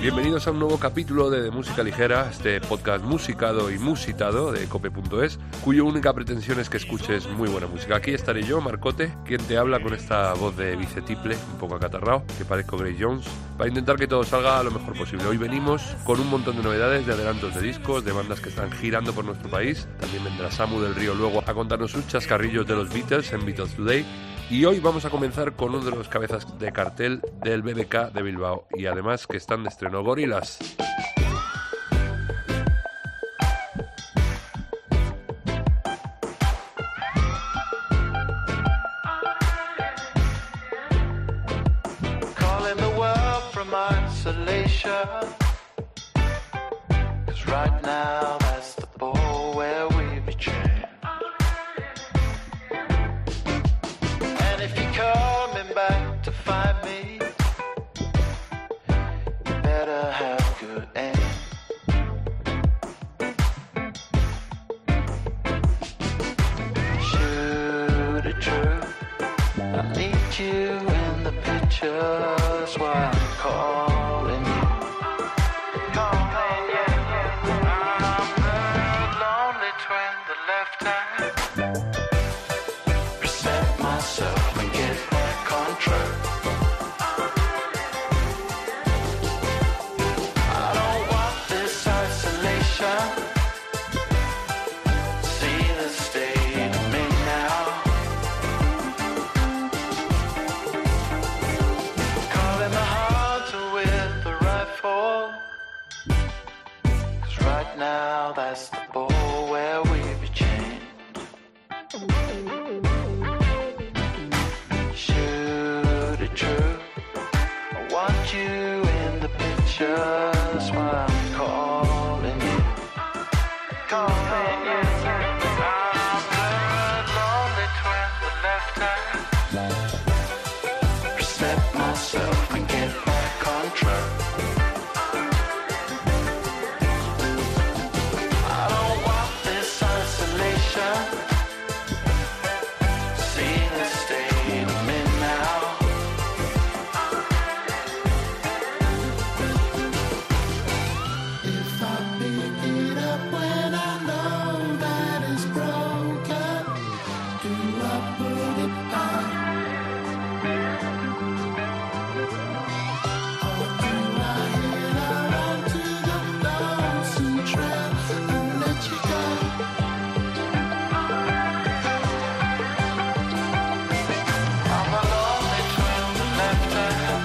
Bienvenidos a un nuevo capítulo de Música Ligera, este podcast musicado y musitado de cope.es, cuya única pretensión es que escuches muy buena música. Aquí estaré yo, Marcote, quien te habla con esta voz de bicetiple, un poco acatarrado, que parezco Grace Jones, para intentar que todo salga lo mejor posible. Hoy venimos con un montón de novedades, de adelantos de discos, de bandas que están girando por nuestro país. También vendrá Samu del Río luego a contarnos sus chascarrillos de los Beatles en Beatles Today. Y hoy vamos a comenzar con uno de los cabezas de cartel del BBK de Bilbao, y además que están de estreno, Gorillaz. Calling the world from isolation, 'cause right now that's the ball where we return. And if you're coming back to find me, you better have good aim. Shoot it true, I need you in the pictures while I'm calling you. Calling you. I'm the lonely twin, the left hand. Reset myself and get back on track. I don't want this isolation. See the state of me now. Calling the hunter with the rifle, 'cause right now that's the ball where we be changed. Shoot it true, I want you in the pictures while I'm calling you. Calling you. I'm the lonely twin, the left hand. Reset myself and get back on track. I don't want this isolation. See the state of me now. If I pick it up when I know that it's broken, do I put it back? Or do I head out onto the lonesome trail and let you go? I'm a lonely twin, the left hand.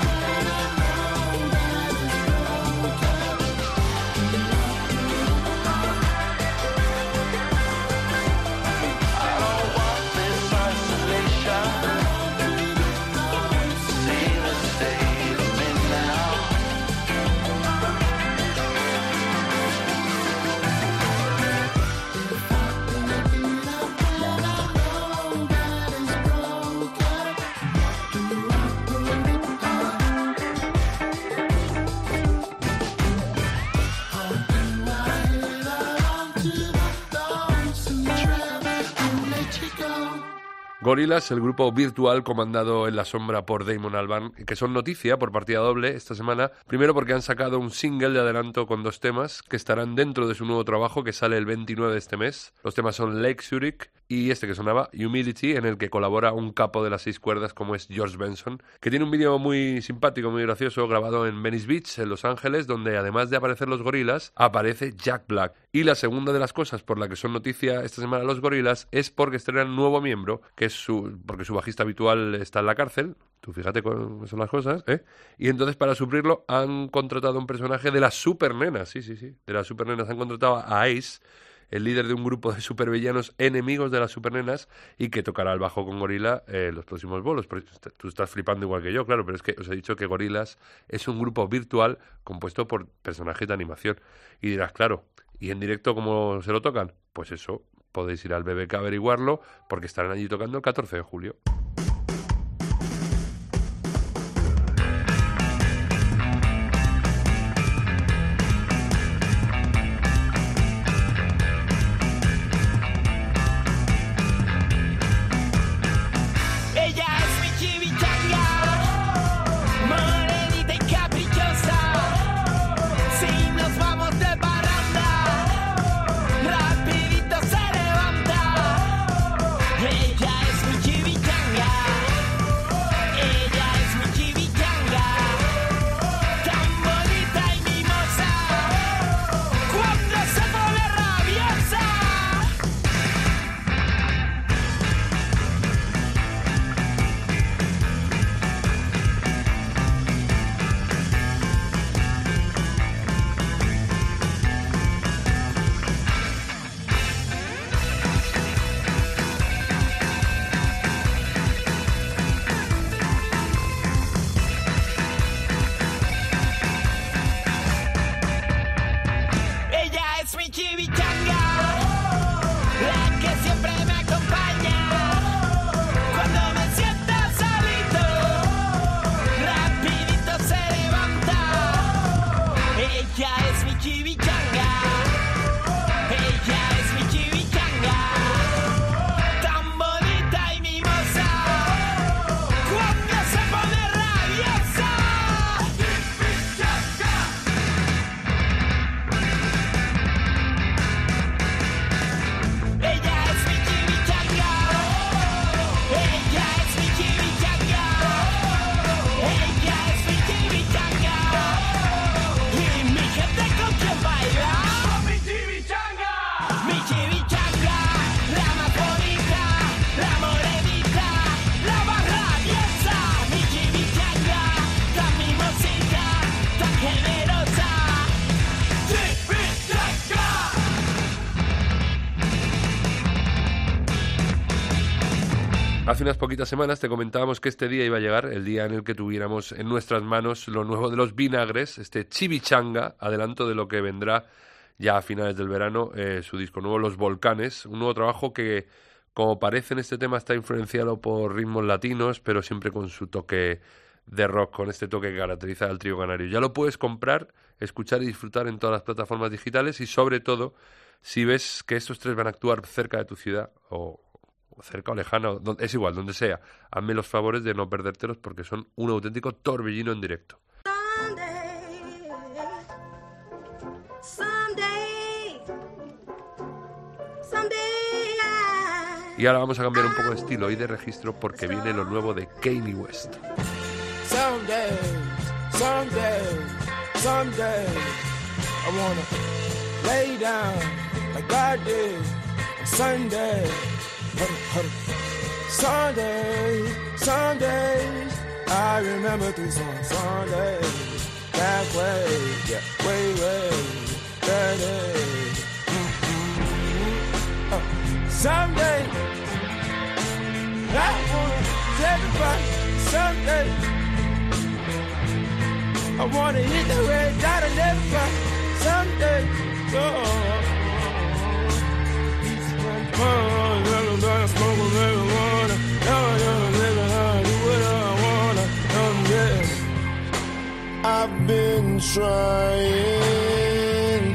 I don't want this isolation. See the state of me now. Gorillaz, el grupo virtual comandado en la sombra por Damon Albarn, que son noticia por partida doble esta semana. Primero porque han sacado un single de adelanto con 2 temas que estarán dentro de su nuevo trabajo que sale el 29 de este mes. Los temas son Lake Zurich y este que sonaba, Humility, en el que colabora un capo de las 6 cuerdas como es George Benson, que tiene un vídeo muy simpático, muy gracioso, grabado en Venice Beach, en Los Ángeles, donde además de aparecer los Gorillaz, aparece Jack Black. Y la segunda de las cosas por la que son noticia esta semana los Gorillaz es porque estrenan un nuevo miembro, que es porque su bajista habitual está en la cárcel. Tú fíjate cómo son las cosas, ¿eh? Y entonces para suplirlo han contratado a un personaje de las supernenas, sí, de las supernenas. Han contratado a Ace, el líder de un grupo de supervillanos enemigos de las supernenas y que tocará el bajo con Gorillaz en los próximos bolos. Tú estás flipando igual que yo, claro, pero es que os he dicho que Gorillaz es un grupo virtual compuesto por personajes de animación. Y dirás, claro, ¿y en directo cómo se lo tocan? Pues eso, podéis ir al BBK a averiguarlo porque estarán allí tocando el 14 de julio. Hace unas poquitas semanas te comentábamos que este día iba a llegar, el día en el que tuviéramos en nuestras manos lo nuevo de los Vinagres, este Chimichanga, adelanto de lo que vendrá ya a finales del verano, su disco nuevo Los Volcanes, un nuevo trabajo que, como parece en este tema, está influenciado por ritmos latinos, pero siempre con su toque de rock, con este toque que caracteriza al trío canario. Ya lo puedes comprar, escuchar y disfrutar en todas las plataformas digitales y, sobre todo, si ves que estos tres van a actuar cerca de tu ciudad o cerca o lejana, es igual, donde sea, hazme los favores de no perdértelos porque son un auténtico torbellino en directo. Y ahora vamos a cambiar un poco de estilo y de registro porque viene lo nuevo de Kanye West. Someday, I wanna lay down like I did on Sunday. Sundays, I remember these on Sundays. That way, yeah, way, that day. Someday, I wanna everybody. Someday, I wanna hit the red dot and everybody. Someday, I've been trying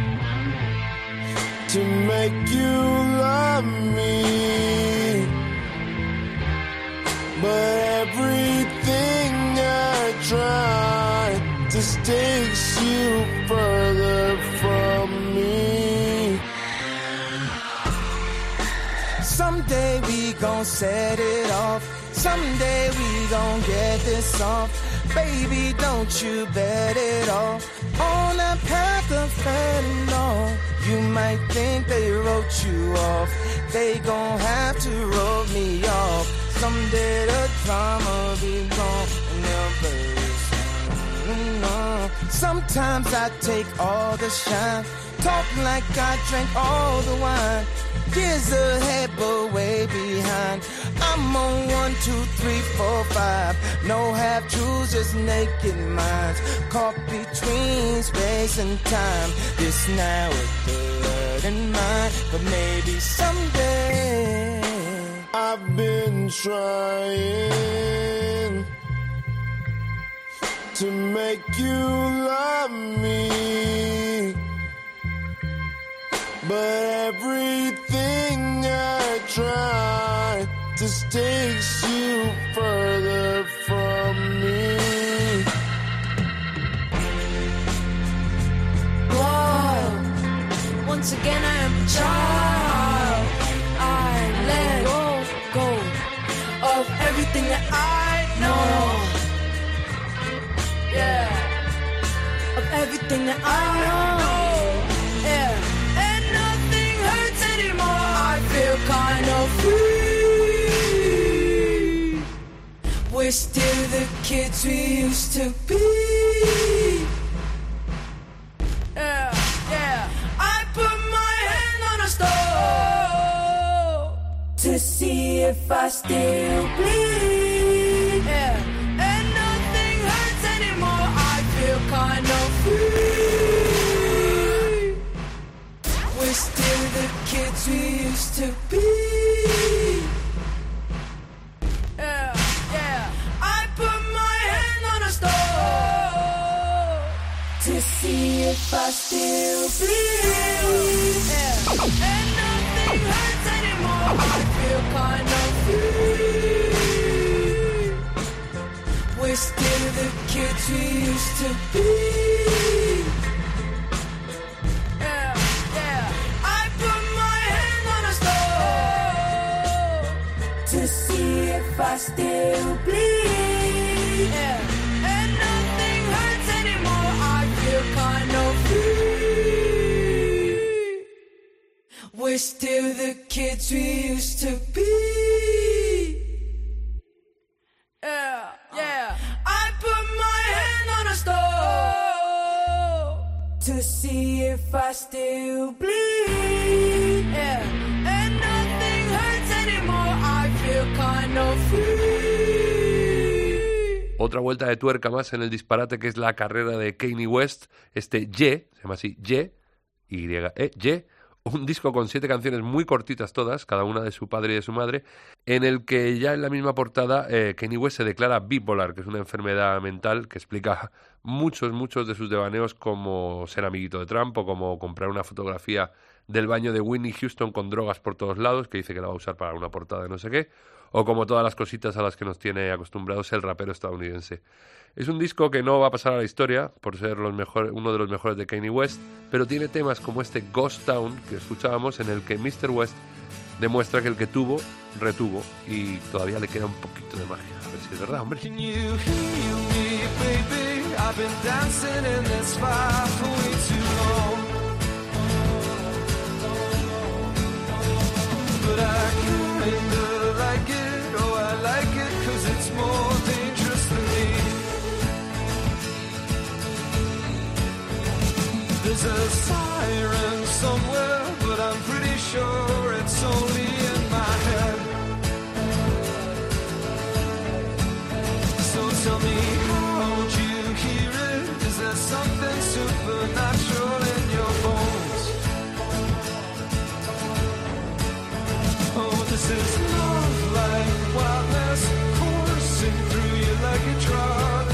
to make you love me, but everything I try just takes you further from me. Someday we gon' set it off. Someday we gon' get this off. Baby, don't you bet it all on that path of fentanyl. You might think they wrote you off. They gon' have to roll me off. Someday the drama be gone and never. Sometimes I take all the shine, talk like I drank all the wine. Years ahead, but way behind. I'm on 1, 2, 3, 4, 5. No half truths, just naked minds. Caught between space and time. This now is blood and mine, but maybe someday. I've been trying to make you love me, but everything I try just takes you further from me. Whoa, once again I am a child. I let go of everything that I know. Yeah, of everything that I know. Yeah. I feel kind of free. We're still the kids we used to be. Yeah, yeah. I put my hand on a stove to see if I still bleed. Yeah, and nothing hurts anymore. I feel kind of free. We're still the kids we used to be. Yeah, yeah. I put my hand on a stove to see if I still bleed. Yeah, and nothing hurts anymore. I feel kind of free. We're still the kids we used to be. To see if I still bleed. Yeah. And nothing hurts anymore. I feel kind of free. We're still the kids we used to be. Yeah, yeah. I put my hand on a stove to see if I still bleed. Yeah. And nothing hurts anymore. I feel kind Otra vuelta de tuerca más en el disparate que es la carrera de Kanye West, se llama así, Y, un disco con 7 canciones muy cortitas todas, cada una de su padre y de su madre, en el que ya en la misma portada Kanye West se declara bipolar, que es una enfermedad mental que explica muchos de sus devaneos, como ser amiguito de Trump o como comprar una fotografía del baño de Whitney Houston con drogas por todos lados, que dice que la va a usar para una portada de no sé qué, o como todas las cositas a las que nos tiene acostumbrados el rapero estadounidense. Es un disco que no va a pasar a la historia por ser uno de los mejores de Kanye West, pero tiene temas como este Ghost Town que escuchábamos, en el que Mr. West demuestra que el que tuvo, retuvo, y todavía le queda un poquito de magia. A ver si es verdad, hombre. Can you heal me, baby? I've been dancing in this fire for way too long. But I kinda like it, oh I like it, 'cause it's more dangerous than me. There's a siren somewhere, but I'm pretty sure it's only in my head. So tell me, how'd you hear it? Is there something supernatural in your bones? Oh, this is love like wildness coursing through you like a drug.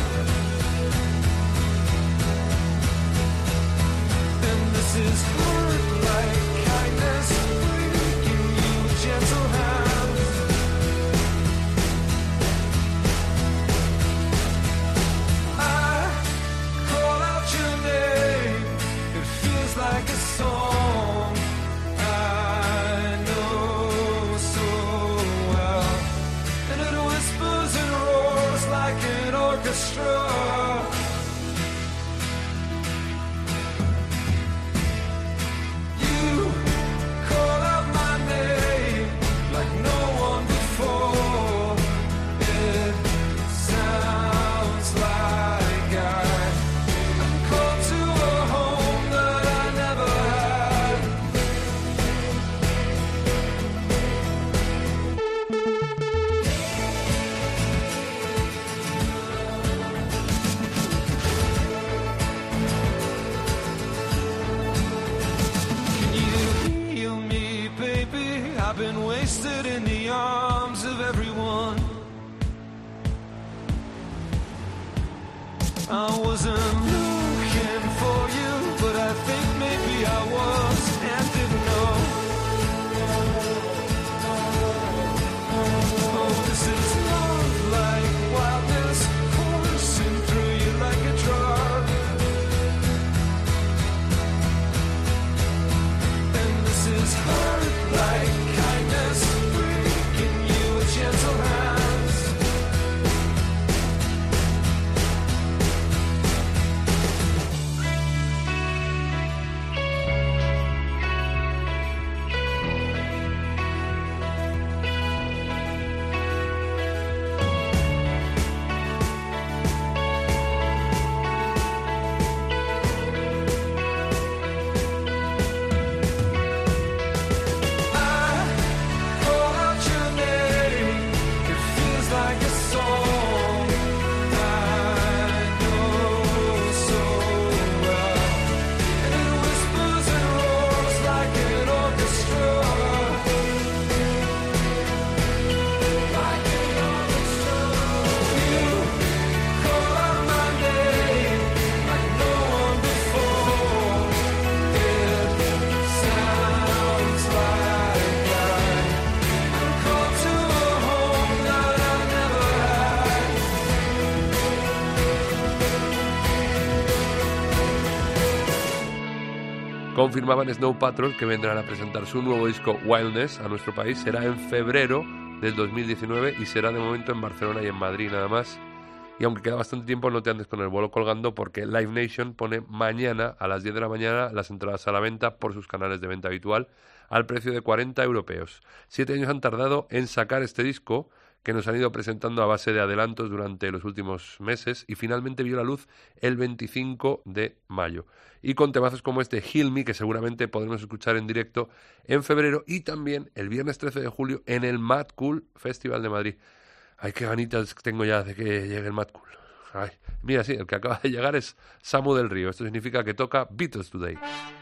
And this is hurt like kindness breaking you gentle hands. I call out your name, it feels like a song I know so well, and it whispers and roars like an orchestra. You call out my name like no one before. It sounds like I'm called to a home that I never had. Can you heal me, baby? I've been wasted in the arms of everyone. I wasn't looking for you, but I think maybe I was and didn't know. Oh, this is love like wildness coursing through you like a drug. And this is hurt like kindness breaking you with gentle hands. Confirmaban Snow Patrol que vendrán a presentar su nuevo disco Wildness a nuestro país. Será en febrero del 2019 y será de momento en Barcelona y en Madrid nada más. Y aunque queda bastante tiempo, no te andes con el vuelo colgando, porque Live Nation pone mañana a las 10 de la mañana las entradas a la venta por sus canales de venta habitual al precio de 40 europeos. 7 años han tardado en sacar este disco, que nos han ido presentando a base de adelantos durante los últimos meses, y finalmente vio la luz el 25 de mayo. Y con temazos como este Heal Me, que seguramente podremos escuchar en directo en febrero, y también el viernes 13 de julio en el Mad Cool Festival de Madrid. Ay, qué ganitas tengo ya de que llegue el Mad Cool. Ay, mira, sí, el que acaba de llegar es Samu del Río. Esto significa que toca Beatles Today.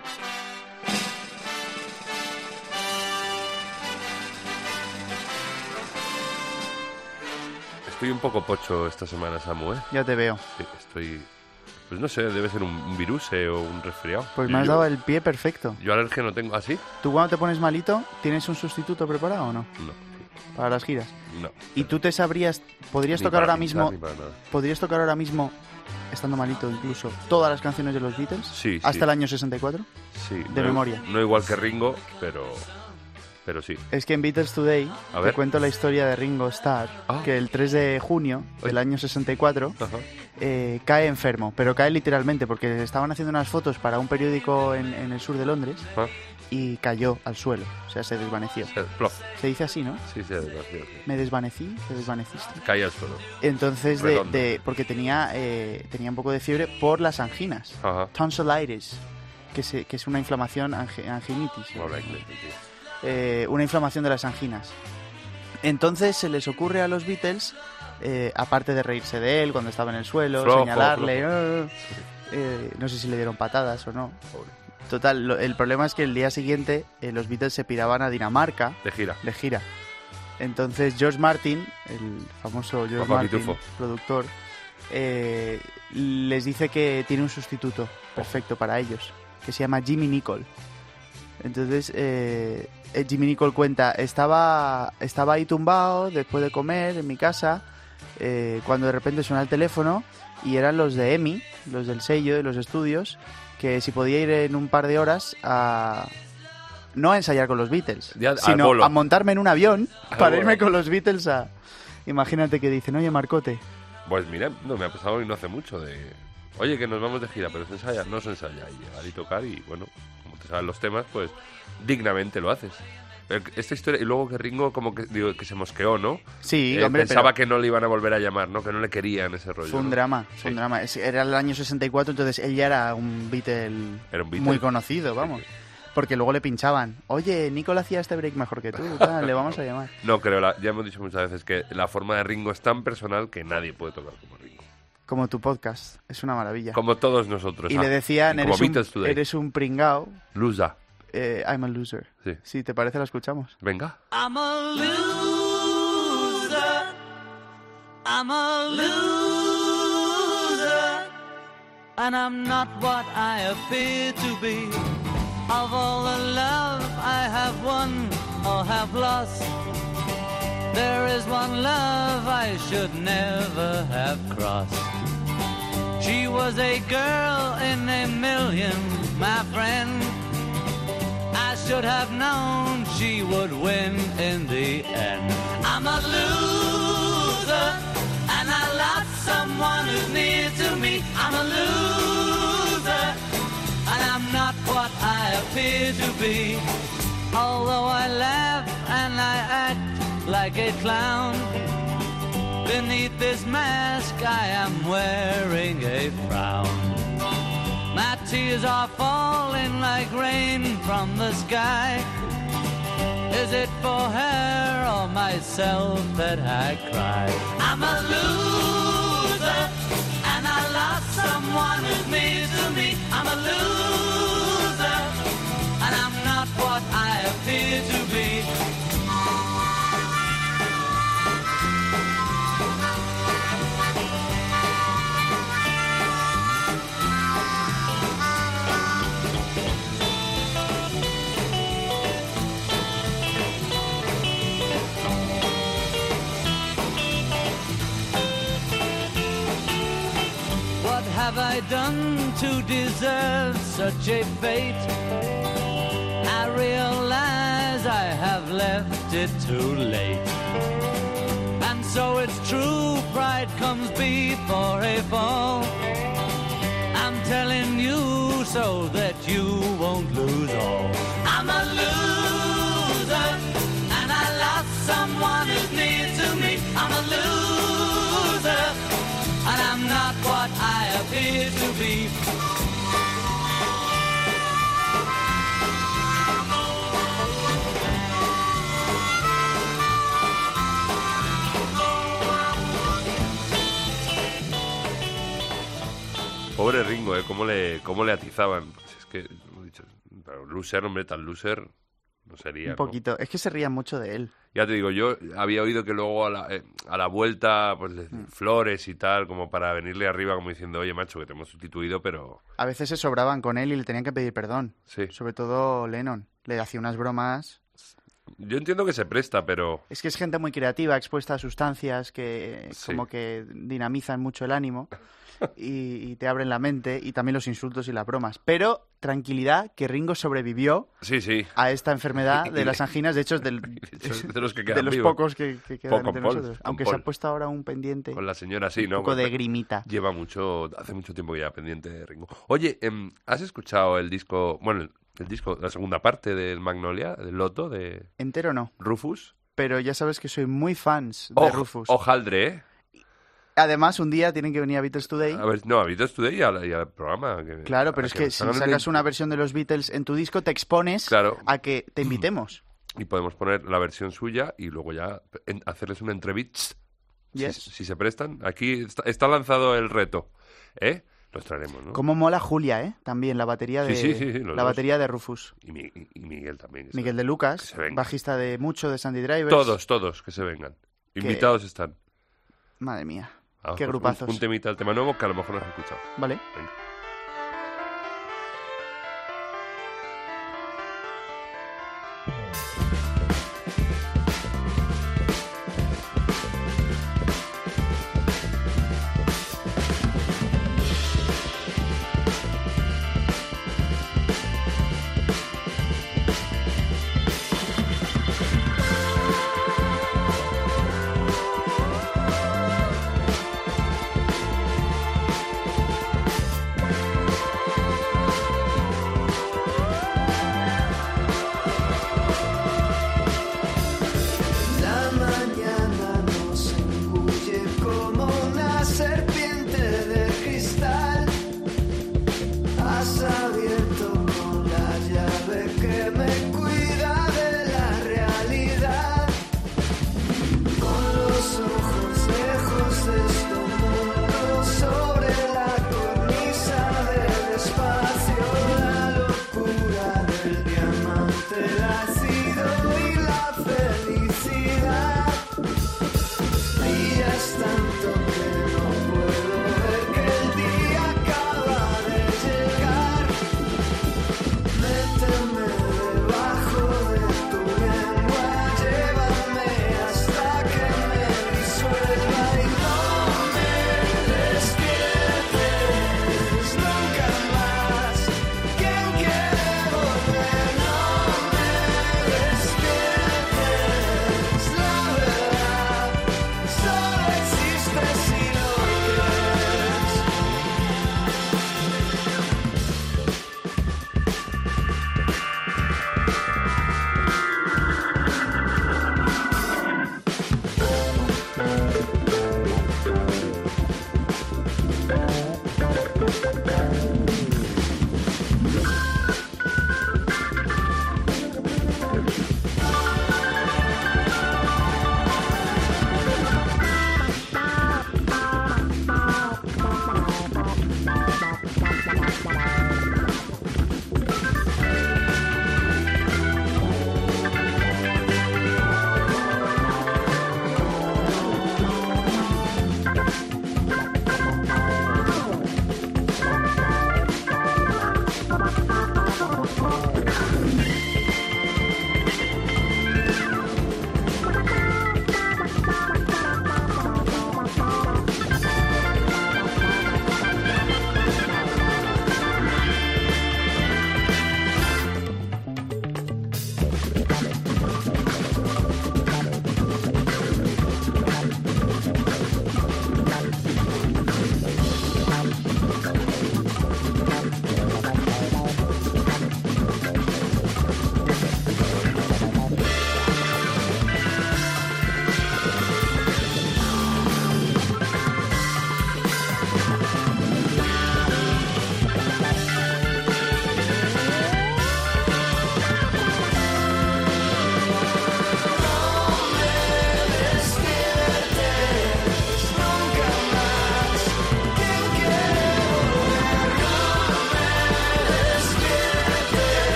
Estoy un poco pocho esta semana, Samu, ¿eh? Ya te veo. Sí, estoy... Pues no sé, debe ser un virus o un resfriado. Pues me has dado el pie perfecto. Yo alergia no tengo. ¿Ah, sí? ¿Tú cuando te pones malito, tienes un sustituto preparado o no? No. Para las giras. No. ¿Y tú te sabrías, podrías Ni tocar para ahora pinchar, mismo, ni para nada. podrías tocar ahora mismo, estando malito incluso, todas las canciones de los Beatles? Sí, ¿Hasta sí. el año 64? Sí. De memoria. No igual que Ringo, pero sí. Es que en Beatles Today A te ver. cuento la historia de Ringo Starr, Ah. que el 3 de junio del año 64 Ajá. cae enfermo, pero cae literalmente porque estaban haciendo unas fotos para un periódico en el sur de Londres Ah, y cayó al suelo, o sea, se desvaneció. plof. Se dice así, ¿no? Sí, desgraciado, sí. Me desvanecí, te desvaneciste. Cae al suelo. Entonces, Redondo. porque tenía un poco de fiebre por las anginas. Ajá. Tonsillitis, que es una inflamación, anginitis. No habla inglés, tío. Una inflamación de las anginas. Entonces se les ocurre a los Beatles, aparte de reírse de él cuando estaba en el suelo, Flojo, señalarle, flojo. no sé si le dieron patadas o no. Pobre. Total, el problema es que el día siguiente los Beatles se piraban a Dinamarca De gira. de gira. Entonces George Martin, el famoso George Papá Martin, Pitufo. productor, les dice que tiene un sustituto perfecto para ellos, que se llama Jimmy Nicol. Entonces Jimmy Nicol cuenta, estaba ahí tumbado después de comer en mi casa, cuando de repente suena el teléfono y eran los de EMI, los del sello de los estudios, que si podía ir en un par de horas no a ensayar con los Beatles, Ya, al sino bolo. a montarme en un avión Al para bolo. irme con los Beatles a... Imagínate que dicen, oye, Marcote, Pues mira, no me ha pasado y no hace mucho de... Oye, que nos vamos de gira, pero se ensaya. No se ensaya. Y llegar y tocar y, bueno, como te saben los temas, pues dignamente lo haces. Esta historia... Y luego que Ringo como que, digo, que se mosqueó, ¿no? sí, hombre, Pensaba pero que no le iban a volver a llamar, ¿no? Que no le querían ese rollo. fue un ¿no? drama, Sí. fue un drama. Era el año 64, entonces él ya era un Beatle, Era un Beatle. muy conocido, vamos. Sí, Porque luego le pinchaban, oye, Nicole hacía este break mejor que tú, tal, le vamos a llamar. No, creo, ya hemos dicho muchas veces que la forma de Ringo es tan personal que nadie puede tocar como Ringo. Como tu podcast, es una maravilla. Como todos nosotros. Y le decían, y como Beatles Today. eres un pringao, Lusa. I'm a loser. Sí. Si te parece, la escuchamos. Venga. I'm a loser. I'm a loser. And I'm not what I appear to be. Of all the love I have won or have lost, there is one love I should never have crossed. She was a girl in a million, my friend. I should have known she would win in the end. I'm a loser, and I lost someone who's near to me. I'm a loser, and I'm not what I appear to be. Although I laugh and I act like a clown, beneath this mask I am wearing a frown. My tears are falling like rain from the sky. Is it for her or myself that I cry? I'm a loser, and I lost someone who's near to me. I'm a loser, and I'm not what I appear to be. What have I done to deserve such a fate? I realize I have left it too late. And so it's true, pride comes before a fall. I'm telling you so that you won't lose all. I'm a loser, and I lost someone who's near to me. I'm a loser, and I'm not what I appear to be. Ringo, cómo le atizaban. Pues es que, como he dicho, pero loser, hombre, tan loser no sería, Un poquito. Es que se rían mucho de él. Ya te digo, yo había oído que luego a la vuelta, pues flores y tal, como para venirle arriba, como diciendo, oye, macho, que te hemos sustituido, pero... A veces se sobraban con él y le tenían que pedir perdón. Sí. Sobre todo Lennon. Le hacía unas bromas. Yo entiendo que se presta, pero... Es que es gente muy creativa, expuesta a sustancias que Sí. como que dinamizan mucho el ánimo y te abren la mente, y también los insultos y las bromas. Pero tranquilidad, que Ringo sobrevivió Sí, sí. a esta enfermedad de las anginas. De hecho, es De los que quedan de los vivos. pocos que quedan Con entre Paul, nosotros. con Aunque Paul. se ha puesto ahora un pendiente, Con la señora, sí, un ¿no? poco de Porque grimita. hace mucho tiempo que lleva pendiente de Ringo. Oye, ¿has escuchado el disco, bueno, el disco, la segunda parte del Magnolia, del Loto, de Entero no, Rufus? pero ya sabes que soy muy fans de Rufus. Ojaldre, ¿eh? Además, un día tienen que venir a Beatles Today. A ver, no, a Beatles Today y al programa. Claro, pero a es que nos si hagan sacas una versión de los Beatles en tu disco, te expones Claro. a que te invitemos. Y podemos poner la versión suya y luego ya hacerles una entrevista. Yes. Si se prestan. Aquí está lanzado el reto, ¿eh? Los traeremos, ¿no? Cómo mola Julia, ¿eh? También la batería de Sí, los la dos. batería de Rufus. Y Miguel también. Miguel de que Lucas, se venga. bajista de mucho de Sandy Drivers. Todos que se vengan. Invitados están. Madre mía, Vamos, qué pues, grupazos. Un temita, el tema nuevo que a lo mejor no has escuchado. Vale. Venga. Thank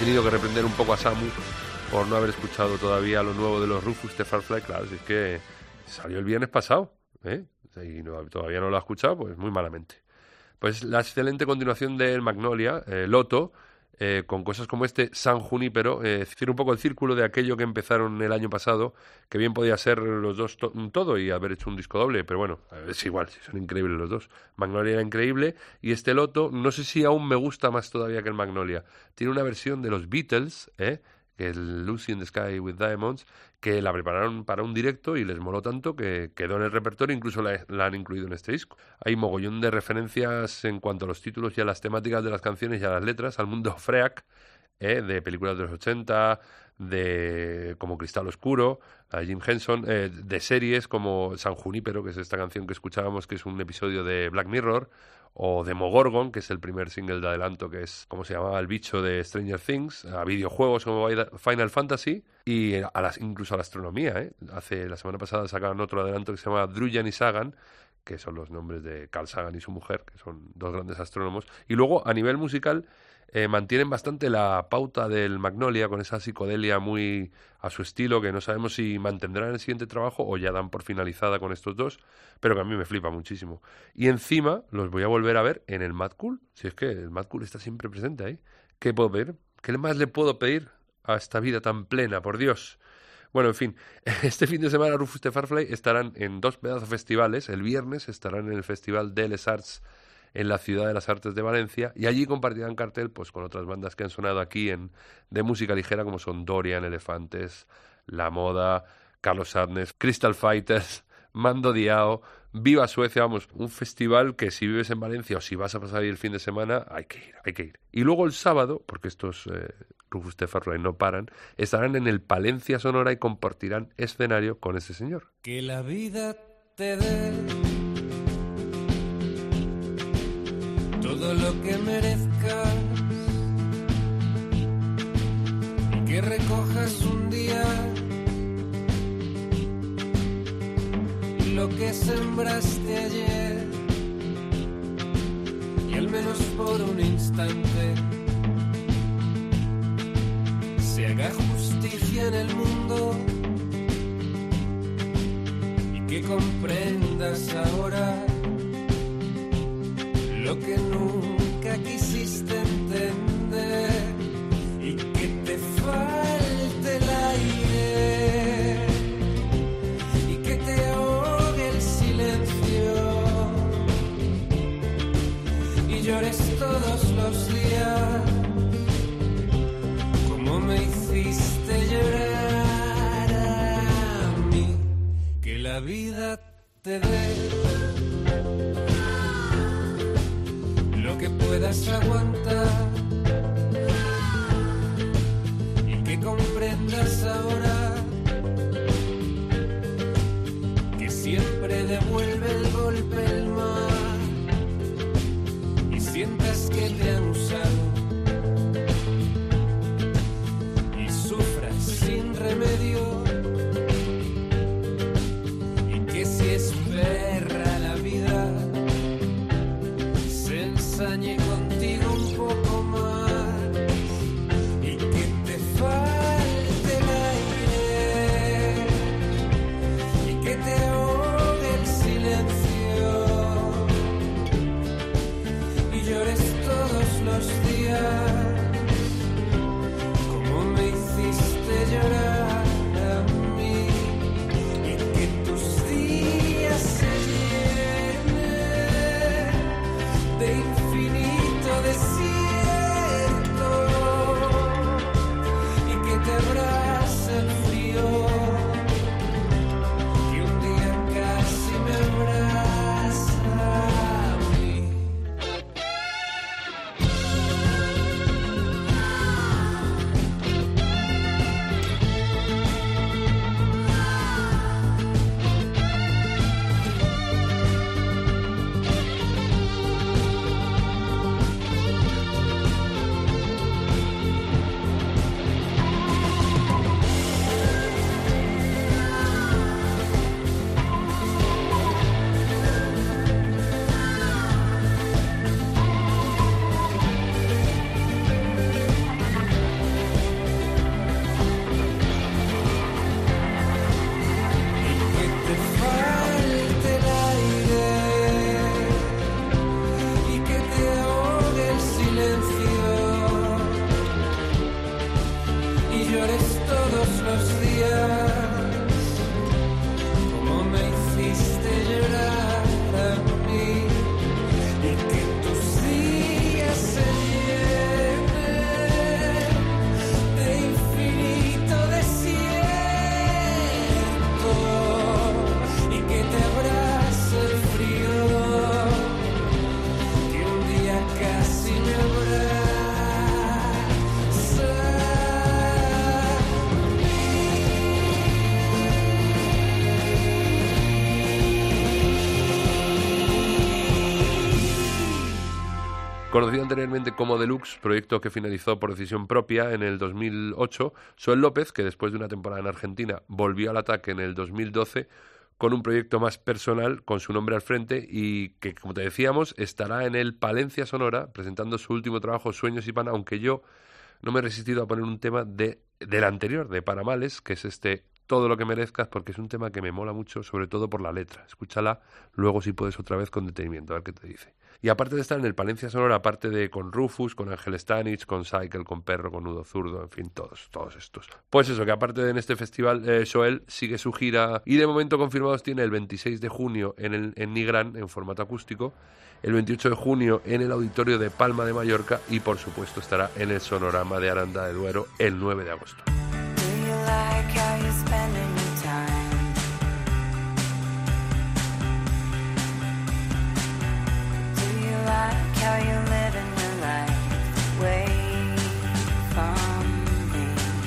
tenido que reprender un poco a Samu por no haber escuchado todavía lo nuevo de los Rufus the Firefly. Claro, si es que salió el viernes pasado, ¿eh? Y todavía no lo ha escuchado, pues muy malamente. Pues la excelente continuación del Magnolia, Loto, con cosas como este San Junípero, cierra un poco el círculo de aquello que empezaron el año pasado, que bien podía ser los dos todo y haber hecho un disco doble, pero bueno, es igual, si son increíbles los dos. Magnolia era increíble y este Loto, no sé si aún me gusta más todavía que el Magnolia. Tiene una versión de los Beatles, que es Lucy in the Sky with Diamonds, que la prepararon para un directo y les moló tanto que quedó en el repertorio, incluso la han incluido en este disco. Hay mogollón de referencias en cuanto a los títulos y a las temáticas de las canciones y a las letras, al mundo freak, de películas de los 80, como Cristal Oscuro, a Jim Henson, de series como San Junípero, que es esta canción que escuchábamos, que es un episodio de Black Mirror, o Demogorgon, que es el primer single de adelanto, que es, como se llamaba, el bicho de Stranger Things, a videojuegos como Final Fantasy, y incluso a la astronomía, la semana pasada sacaron otro adelanto que se llama Druyan y Sagan, que son los nombres de Carl Sagan y su mujer, que son dos grandes astrónomos. Y luego, a nivel musical, mantienen bastante la pauta del Magnolia, con esa psicodelia muy a su estilo, que no sabemos si mantendrán el siguiente trabajo o ya dan por finalizada con estos dos, pero que a mí me flipa muchísimo. Y encima los voy a volver a ver en el Mad Cool, si es que el Mad Cool está siempre presente ahí. ¿Qué puedo pedir? ¿Qué más le puedo pedir a esta vida tan plena, por Dios? Bueno, en fin, este fin de semana Rufus the Firefly estarán en dos pedazos festivales. El viernes estarán en el Festival de Les Arts en la Ciudad de las Artes de Valencia, y allí compartirán cartel pues con otras bandas que han sonado aquí de música ligera, como son Dorian, Elefantes, La Moda, Carlos Sadness, Crystal Fighters, Mando Diao, Viva Suecia. Vamos, un festival que si vives en Valencia o si vas a pasar ahí el fin de semana, hay que ir. Y luego el sábado, porque estos Rufus the Firefly no paran, estarán en el Palencia Sonora y compartirán escenario con ese señor. Que la vida te dé todo lo que merezcas, que recojas un día lo que sembraste ayer, y al menos por un instante se haga justicia en el mundo, y que comprendas ahora lo que nunca quisiste entender, y que te falte el aire, y que te ahogue el silencio, y llores todos los días como me hiciste llorar a mí. Que la vida te dé lo que puedas aguantar, y que comprendas ahora que siempre devuelve el golpe el mar, y sientas que te han usado y sufras sin remedio, y que si es perra la vida se ensañe contigo un poco más, y que te falte el aire, y que te ahogue el silencio, y llores todos Conocido anteriormente como Deluxe, proyecto que finalizó por decisión propia en el 2008, Soel López, que después de una temporada en Argentina volvió al ataque en el 2012 con un proyecto más personal con su nombre al frente y que, como te decíamos, estará en el Palencia Sonora presentando su último trabajo Sueños y Pan, aunque yo no me he resistido a poner un tema del anterior, de Paramales, que es este Todo lo que merezcas, porque es un tema que me mola mucho, sobre todo por la letra. Escúchala luego si puedes otra vez con detenimiento, a ver qué te dice. Y aparte de estar en el Palencia Sonora, aparte de con Rufus, con Ángel Stanich, con Cycle, con Perro, con Nudo Zurdo, en fin, todos estos. Pues eso, que aparte de en este festival, Soel sigue su gira y de momento confirmados tiene el 26 de junio en Nigrán, en formato acústico, el 28 de junio en el Auditorio de Palma de Mallorca y por supuesto estará en el Sonorama de Aranda de Duero el 9 de agosto. How you living your life away from me?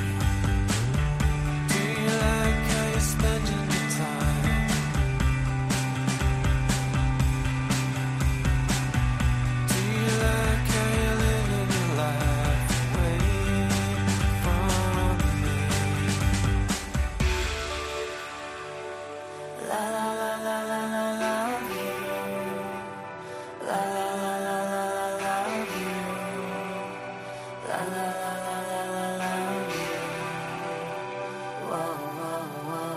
Do you like how you're spending your time? Do you like how you're living your life away from me? La la la la la la love you. La la la la la la love you. La la la la la la love you. Whoa whoa whoa.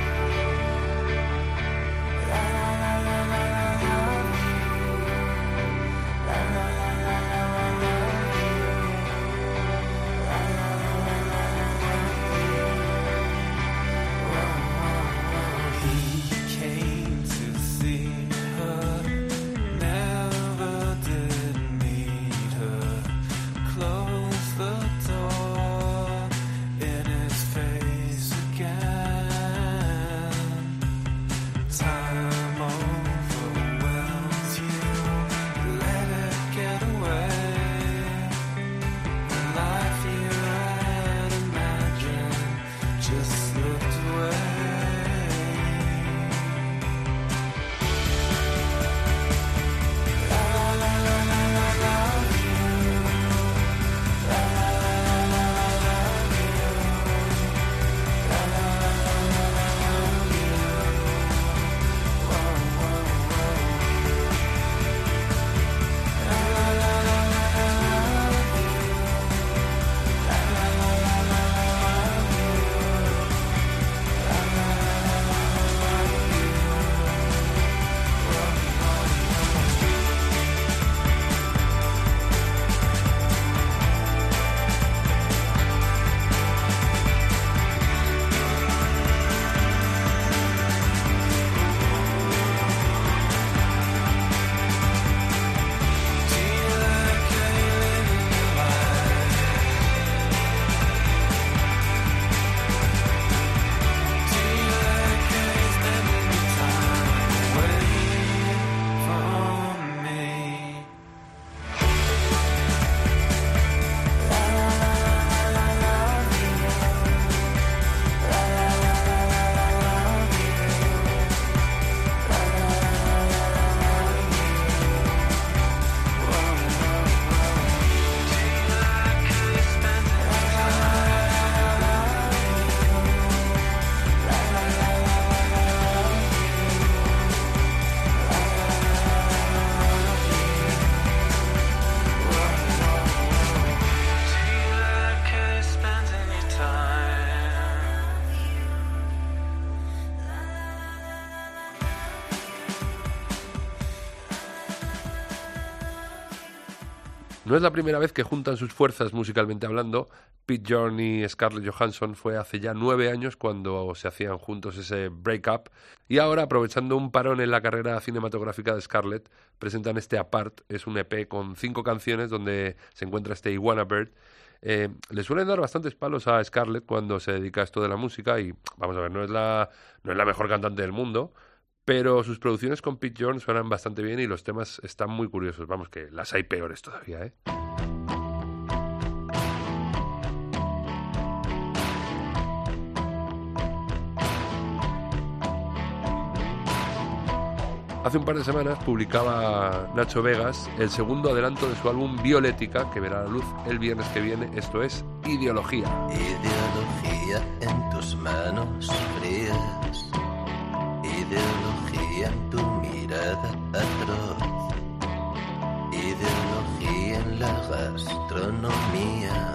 La la la la la la love you. La la la la la la love you. La la la la la la love you. Whoa whoa whoa. He came to see her, never did meet her. Close the door in his face again. Time overwhelms you, let it get away. The life you had imagined just slipped away. No es la primera vez que juntan sus fuerzas musicalmente hablando. Pete Jorny y Scarlett Johansson fue hace ya 9 años cuando se hacían juntos ese Break Up. Y ahora, aprovechando un parón en la carrera cinematográfica de Scarlett, presentan este Apart. Es un EP con 5 canciones donde se encuentra este Iguana Bird. Le suelen dar bastantes palos a Scarlett cuando se dedica a esto de la música y, vamos a ver, no es la mejor cantante del mundo, pero sus producciones con Pete Jorny suenan bastante bien y los temas están muy curiosos. Vamos, que las hay peores todavía, ¿eh? Hace un par de semanas publicaba Nacho Vegas el segundo adelanto de su álbum Violética, que verá la luz el viernes que viene. Esto es Ideología. Ideología en tus manos frías, ideología en tu mirada atroz, ideología en la gastronomía,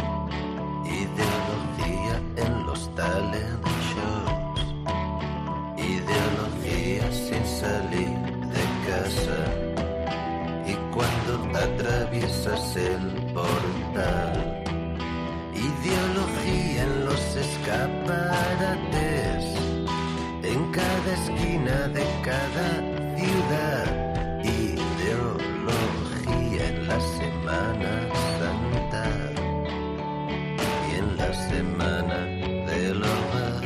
ideología en los talent shows, ideología sin salir de casa, y cuando atraviesas el portal, ideología en los escaparates, en cada esquina de cada ciudad, ideología en la Semana Santa y en la Semana del Hogar.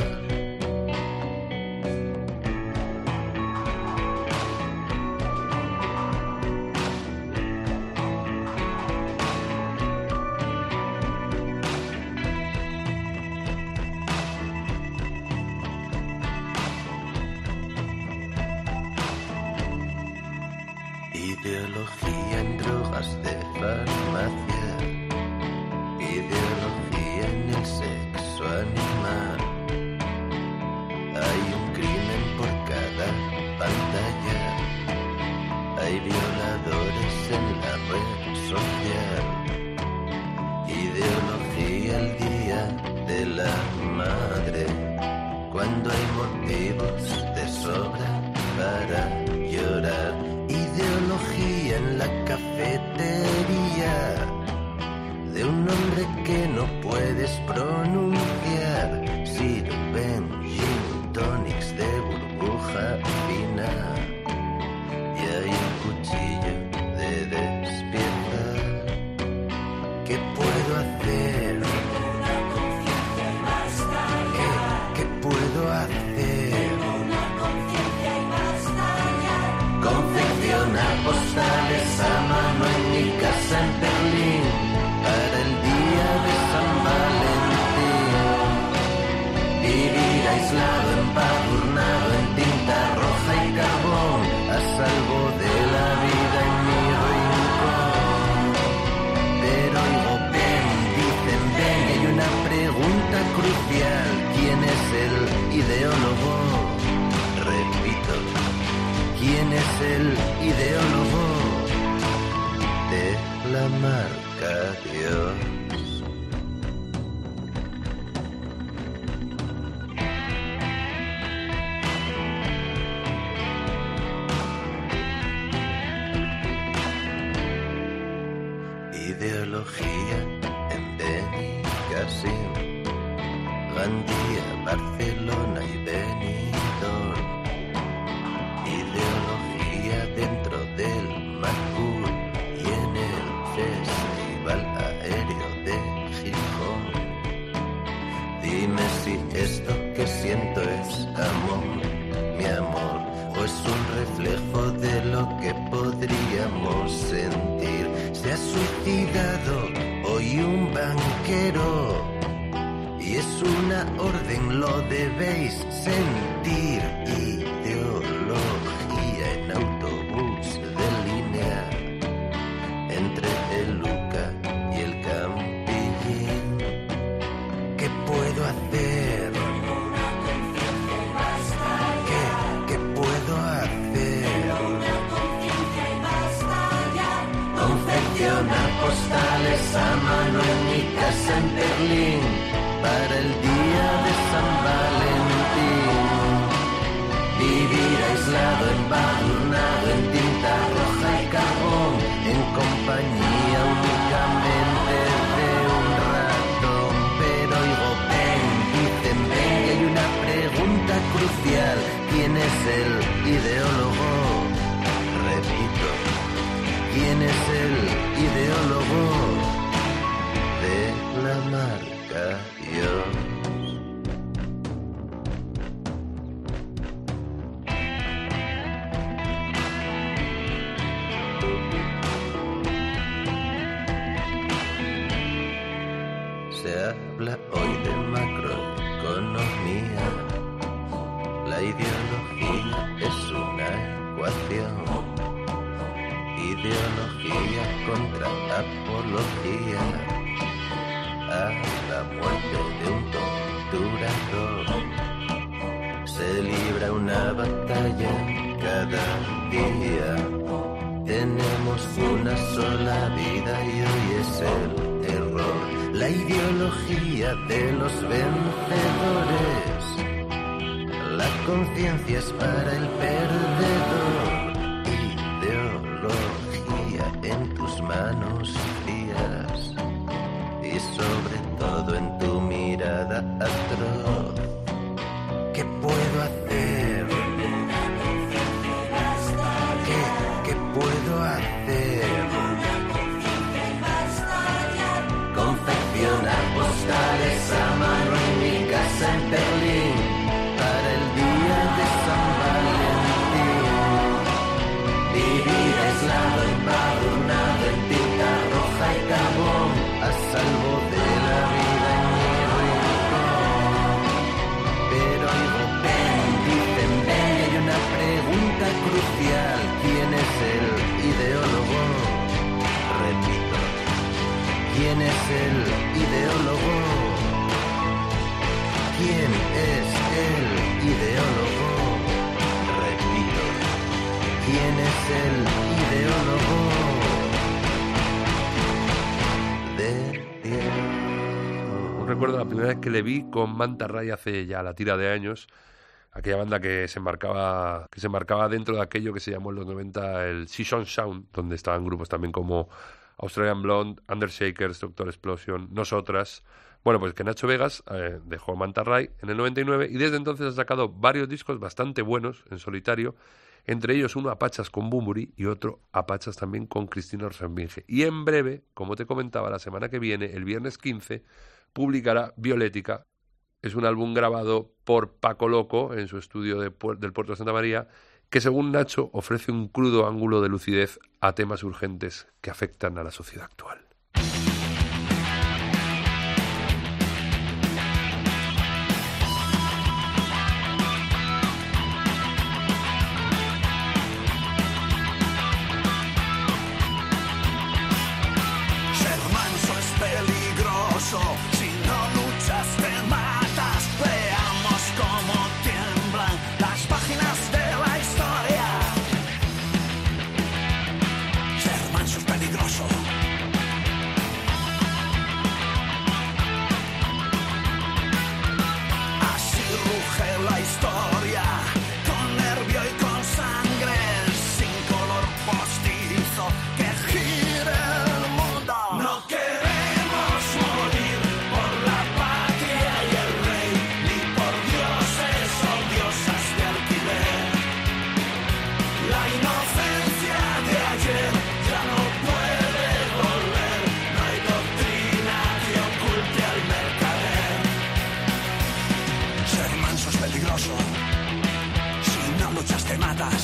Ideología en drogas de farmacia, ideología en el sexo animal. Hay un crimen por cada pantalla, hay violadores en la red social. Ideología el día de la madre, cuando hay motivos de sobra para llorar. Ideología en la cafetería de un nombre que no puedes pronunciar. Sirven gin tonics de burbuja fina y hay un cuchillo de despiezar. ¿Qué puedo hacer? ¿Qué puedo hacer? Confecciona postales a mano en mi casa en Berlín para el día de San Valentín. Vivir aislado, empadurnado en tinta roja y carbón, a salvo de la vida en mi rincón. Pero oigo, ven, dicen ven, y hay una pregunta crucial: ¿quién es el ideólogo? Repito, ¿quién es el ideólogo de la marca Dios? Ideología en Benicàssim, Gandía, Barcelona y Benidorm. Ideología dentro del Macul y en el Festival Aéreo de Gijón. Dime si esto que siento es amor, mi amor, o es un reflejo de lo que podríamos sentir. Se ha suicidado hoy un banquero y es una orden, lo debéis sentir. Ideología en autobús de línea entre el Luca y el Campillín. ¿Qué puedo hacer? ¿Qué puedo hacer? Confecciona postales a mano en mi casa en Berlín para el día de San Valentín. Vivir aislado, embadurnado en tinta roja y carbón, en compañía únicamente de un ratón. Pero oigo, ven, dicen ven, y hay una pregunta crucial: ¿quién es el ideólogo? Repito, ¿quién es el ideólogo de la marca Dios? Se habla hoy de macroeconomía. La ideología es una ecuación apología a la muerte de un torturador. Se libra una batalla cada día. Tenemos una sola vida y hoy es el terror, la ideología de los vencedores. La conciencia es para el perdedor. Ideología en tus manos frías y sobre todo en tu mirada atroz. ¿Qué puedo hacer? ¿Qué puedo hacer? Confeccionar postales a mano en mi casa en Berlín para el día de San Valentín. Vivir aislado, empadronado en tinta roja y carbón, a salvo de la vida en mi rincón. Pero oigo, ven, dicen, ven, hay una pregunta crucial. ¿Quién es el ideólogo? Repito, ¿quién es el ideólogo? ¿Quién es el ideólogo? Repito, ¿quién es el ideólogo de Dios? Recuerdo la primera vez que le vi con Manta Ray hace ya la tira de años, aquella banda que se embarcaba dentro de aquello que se llamó en los 90 el Season Sound, donde estaban grupos también como Australian Blonde, Undershakers, Doctor Explosion, Nosotras. Bueno, pues que Nacho Vegas dejó Manta Ray en el 99 y desde entonces ha sacado varios discos bastante buenos en solitario, entre ellos uno a pachas con Bunbury y otro a pachas también con Cristina Rosenbinge. Y en breve, como te comentaba, la semana que viene, el viernes 15, publicará Violética. Es un álbum grabado por Paco Loco en su estudio del Puerto de Santa María, que según Nacho ofrece un crudo ángulo de lucidez a temas urgentes que afectan a la sociedad actual. Ser manso es peligroso, si no luchas te matas. Veamos cómo tiemblan las páginas de la historia. Ser manso es peligroso. Así ruge la historia, con nervio y con sangre, sin color postizo que gire el mundo. No queremos morir por la patria y el rey, ni por dioses o diosas de alquiler. La inocencia de ayer ya no puede volver. No hay doctrina que oculte al mercader. Ser manso es peligroso, si no luchas te matas.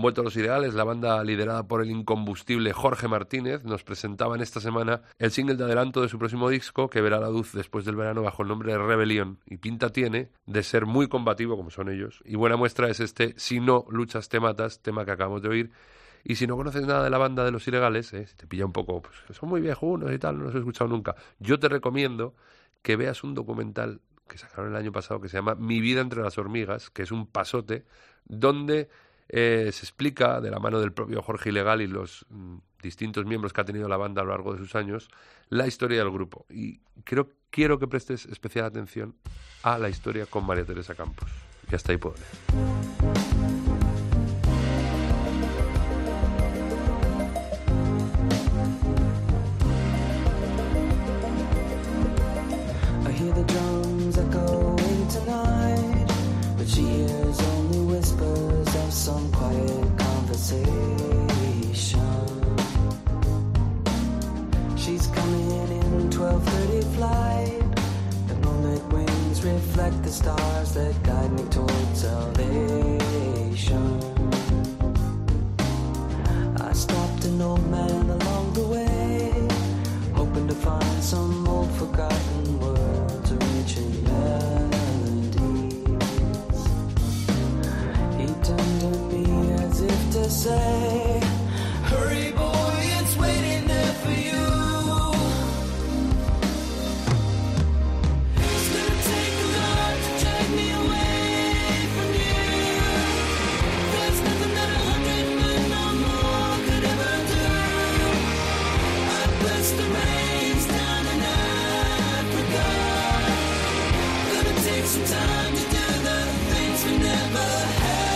vuelto los Ilegales, la banda liderada por el incombustible Jorge Martínez nos presentaban esta semana el single de adelanto de su próximo disco, que verá la luz después del verano bajo el nombre de Rebelión, y pinta tiene de ser muy combativo, como son ellos, y buena muestra es este Si no luchas te matas, tema que acabamos de oír. Y si no conoces nada de la banda de los Ilegales, si te pilla un poco, pues que son muy viejunos y tal, no los he escuchado nunca, yo te recomiendo que veas un documental que sacaron el año pasado que se llama Mi vida entre las hormigas, que es un pasote, donde se explica, de la mano del propio Jorge Ilegal y los distintos miembros que ha tenido la banda a lo largo de sus años, la historia del grupo. Y quiero que prestes especial atención a la historia con María Teresa Campos. Y hasta ahí puedo leer. I hear the drums echoing tonight, but she hears only whispers of some quiet conversation. She's coming in 12:30 flight. The moonlit wings reflect the stars that guide me towards salvation. I stopped an old man along the way, hoping to find some old forgotten words or ancient melodies. He turned to me as if to say, hurry boy, it's waiting there for you. It's gonna take a lot to drag me away from you. There's nothing that 100 men or more could ever do. I bless the rains down in Africa. Gonna take some time to do the things we never had.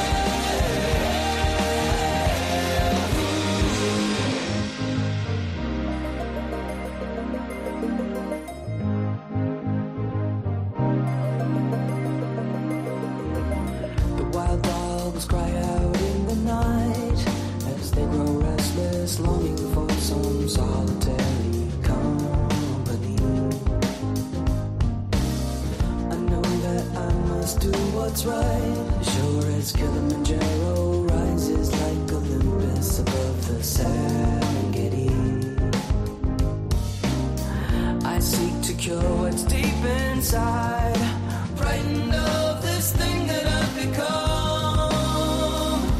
The wild dogs cry out in the night as they grow restless, longing for some solitary company. I know that I must do what's right, sure as Kilimanjaro rises like Olympus above the Serengeti. I seek to cure what's deep inside, frightened of this thing that I've become.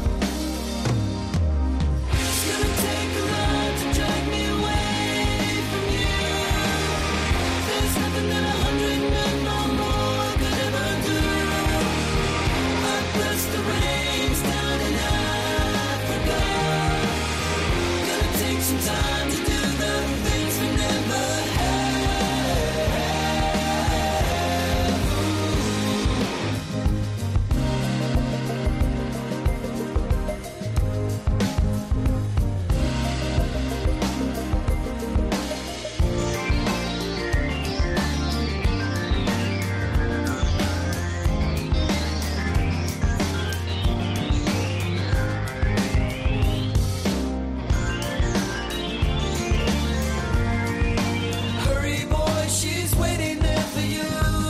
It's gonna take a lot to drag me away from you. There's nothing that 100 men or more could ever do. I bless the rains down in Africa. Gonna take some time to do the things we never had. Hurry boy, she's waiting there for you.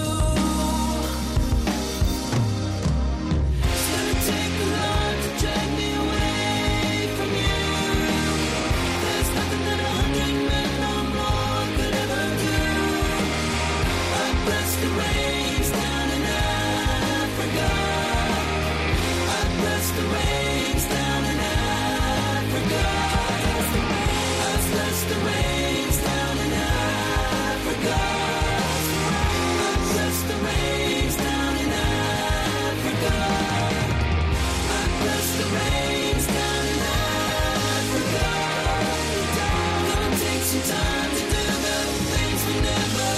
It's gonna take a lot to drag me away from you. There's nothing that 100 men or more could ever do. I bless the rains down in Africa. I bless the rains down in Africa. I bless the rains down in Africa. I bless the rains down in Africa. I bless the rains down in Africa. Gonna take some time to do the things we never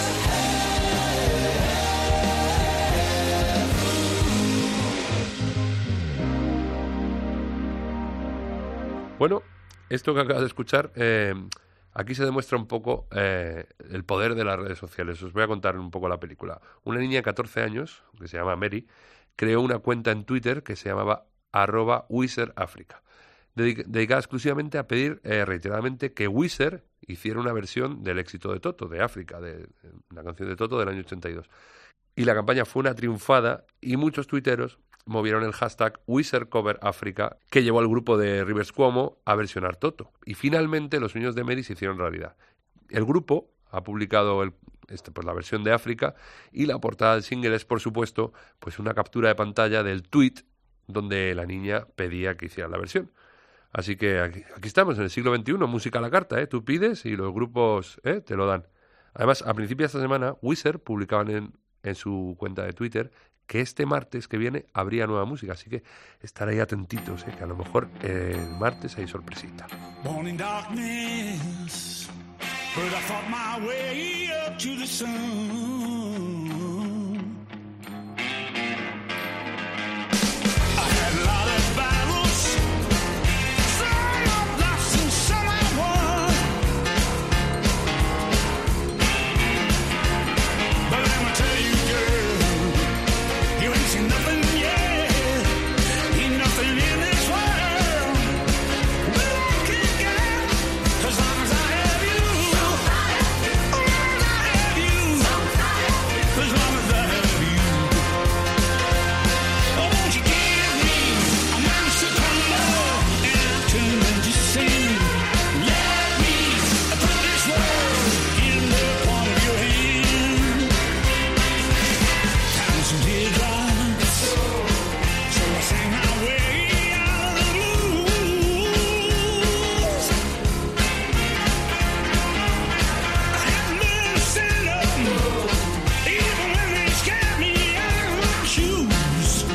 Bueno, esto que acabas de escuchar, aquí se demuestra un poco el poder de las redes sociales. Os voy a contar un poco la película. Una niña de 14 años, que se llama Mary, creó una cuenta en Twitter que se llamaba @WizardAfrica, dedicada exclusivamente a pedir reiteradamente que Wizard hiciera una versión del éxito de Toto, de África, de la canción de Toto del año 82. y la campaña fue una triunfada y muchos tuiteros movieron el hashtag WizardCoverAfrica, que llevó al grupo de Rivers Cuomo a versionar Toto. Y finalmente los sueños de Mary se hicieron realidad. El grupo ha publicado pues la versión de África, y la portada del single es, por supuesto, pues una captura de pantalla del tweet donde la niña pedía que hicieran la versión. Así que aquí estamos, en el siglo XXI, música a la carta, ¿eh? Tú pides y los grupos te lo dan. Además, a principios de esta semana, Wizard publicaban en su cuenta de Twitter que este martes que viene habría nueva música, así que estar ahí atentitos, que a lo mejor el martes hay sorpresita. Born in darkness, but I fought my way up to the sun. I had a lot of battles, some I've lost and some I won. But let me tell you, girl, you ain't seen nothing yet, ain't nothing in this world that I can get, as long as I have you, as long as I have you, as long as I have you. Oh, won't you give me a monster combo and turn into sing? Let me put this world in the palm of your hand. Count some teardrops, so I sang my way out of the blues. I haven't been set up, even when they scared me out of my shoes.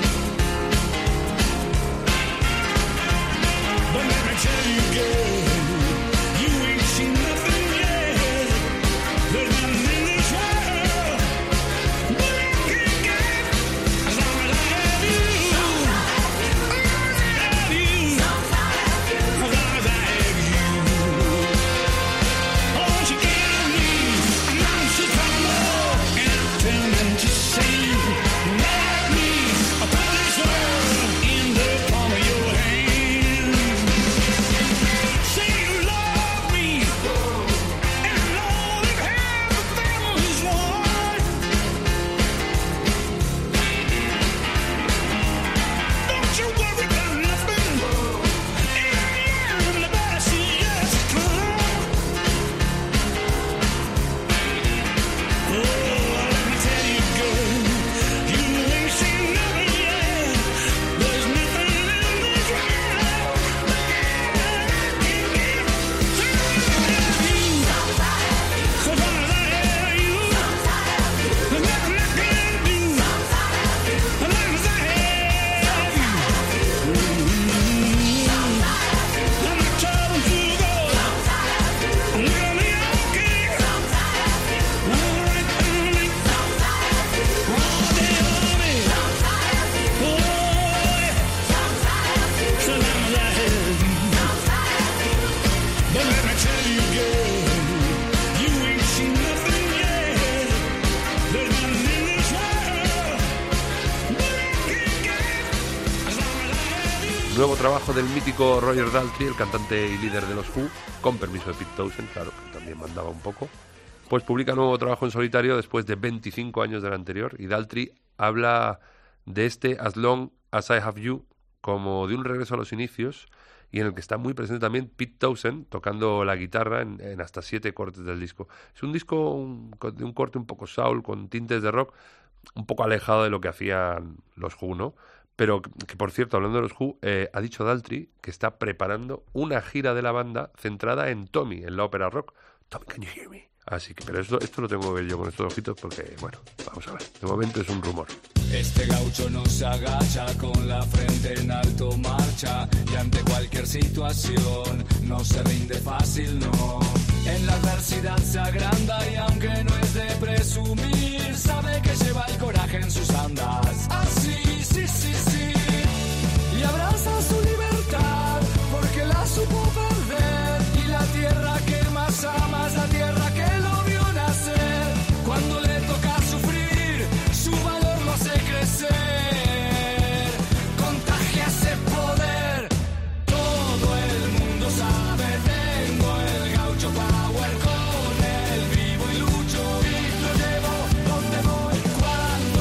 But let me tell you, girl, you ain't seen nothing yet. There's nothing in this world that I can get, as long as I have you, as long as I have you, as long as I have you. Oh, won't you give me a monster combo and turn into sing? Let me put this world in the palm of your hand. Say you love me, and I know that half of them is one. Don't you worry about nothing, and the best is yet to come. Oh, let me tell you, girl, you ain't seen nothing yet. There's nothing in this world that I can get, as long as I have you, as long as I have you. There's nothing I can do, as long as I have you. I'm not telling you to go, I'm gonna be okay. All right, honey, all day, honey. Oh, yeah. So long as I have you. But let me tell you, girl, you ain't seen nothing yet. There's nothing in this world that I can get, as long as I have you. Nuevo trabajo del mítico Roger Daltrey, el cantante y líder de los Who, con permiso de Pete Townshend, claro, que también mandaba un poco. Pues publica nuevo trabajo en solitario después de 25 años del anterior, y Daltrey habla de este As Long As I Have You como de un regreso a los inicios, y en el que está muy presente también Pete Townshend tocando la guitarra en hasta 7 cortes del disco. Es un disco de un corte un poco soul, con tintes de rock, un poco alejado de lo que hacían los Who, ¿no? Pero que, por cierto, hablando de los Who, ha dicho Daltrey que está preparando una gira de la banda centrada en Tommy, en la ópera rock. Tommy, can you hear me? Así que, pero esto lo tengo que ver yo con estos ojitos porque, bueno, vamos a ver. De momento es un rumor. Este gaucho no se agacha, con la frente en alto marcha, y ante cualquier situación no se rinde fácil, no. En la adversidad se agranda y aunque no es de presumir, sabe que lleva el coraje en sus andas. Así, sí, sí, sí. Y abraza su libertad porque la supo perder, y la tierra que más ama es la tierra que lo vio nacer. Cuando le toca sufrir, su valor lo hace crecer. Contagia ese poder, todo el mundo sabe. Tengo el gaucho power, con él vivo y lucho, y lo llevo donde voy, cuando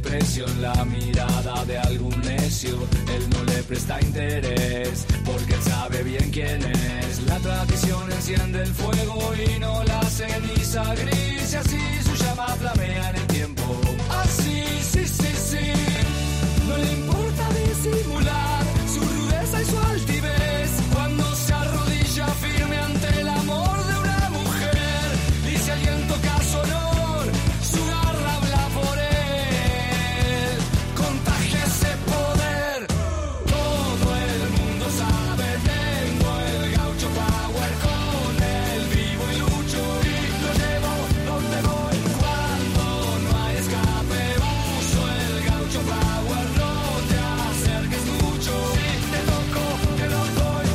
desprecio en la mirada de algún necio. Él no le presta interés porque él sabe bien quién es. La tradición enciende el fuego y no la ceniza gris, y así su llama flamea en el tiempo. Así, sí, sí, sí. No le importa disimular su rudeza y su altivez cuando se arrodilla firme ante el amor de una mujer. Y si alguien toca su honor, su garra habla por él. Contagia ese poder. Todo el mundo sabe, tengo el gaucho power, con él vivo y lucho y lo llevo donde voy. Cuando no hay escape, uso el gaucho power. No te acerques mucho, si te toco te lo doy.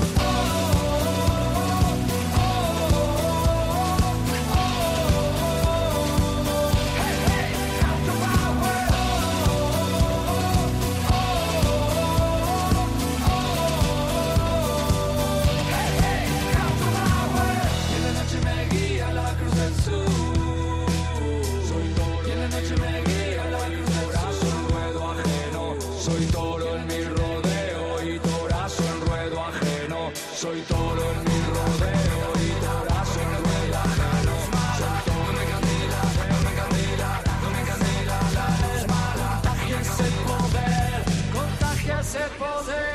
Y en la noche me guía la cruz del sur. Soy toro. Y en la noche me guía la cruz del sur. En ruedo ajeno. Soy toro en mi rodeo y torazo en ruedo ajeno. Soy toro en mi rodeo y torazo en ruedo ajeno. Soy toro. No me encandila, no me encandila, no me encandila la luz mala. Contagia ese poder, contagia ese poder.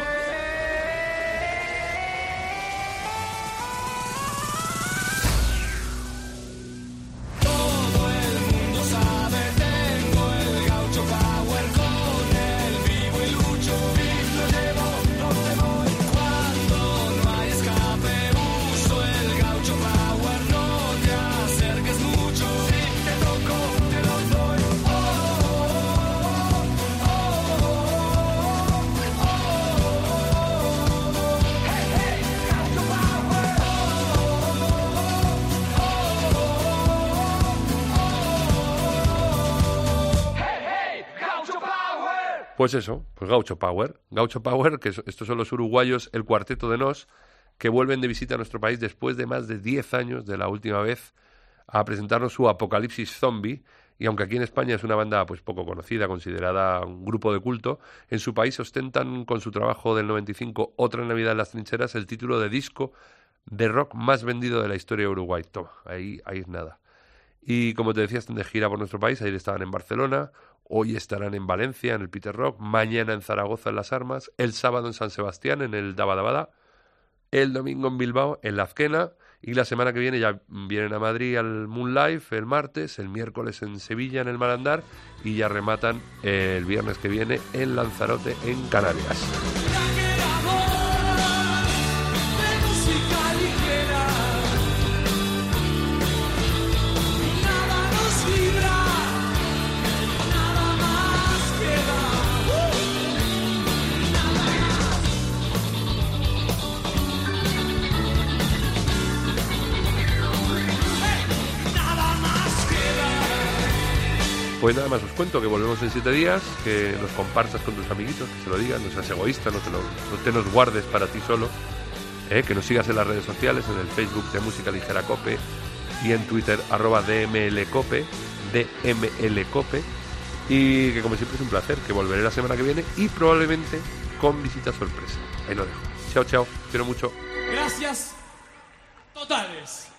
Todo el mundo sabe, tengo el gaucho power, con él vivo y lucho y lo llevo donde voy. Cuando no hay escape, uso el gaucho power. No te acerques mucho, si te toco te lo doy. Hey, hey, gaucho power. Hey, hey, gaucho power. Pues eso, pues Gaucho Power. Gaucho Power, que estos son los uruguayos, el Cuarteto de Nos, que vuelven de visita a nuestro país después de más de 10 años de la última vez a presentarnos su Apocalipsis Zombie. Y aunque aquí en España es una banda pues poco conocida, considerada un grupo de culto, en su país ostentan con su trabajo del 95, Otra Navidad en las Trincheras, el título de disco de rock más vendido de la historia de Uruguay. Toma, ahí es nada. Y como te decía, están de gira por nuestro país. Ayer estaban en Barcelona, hoy estarán en Valencia, en el Peter Rock, mañana en Zaragoza, en Las Armas, el sábado en San Sebastián, en el Dabadabada, el domingo en Bilbao, en La Azquena, y la semana que viene ya vienen a Madrid al Moon Life el martes, el miércoles en Sevilla, en el Malandar, y ya rematan el viernes que viene en Lanzarote, en Canarias. Pues nada más os cuento que volvemos en 7 días, que nos compartas con tus amiguitos, que se lo digan, no seas egoísta, no te nos guardes para ti solo, que nos sigas en las redes sociales, en el Facebook de Música Ligera Cope y en Twitter @DMLCope, y que como siempre es un placer, que volveré la semana que viene y probablemente con visita sorpresa. Ahí lo dejo. Chao, chao, quiero mucho. Gracias totales.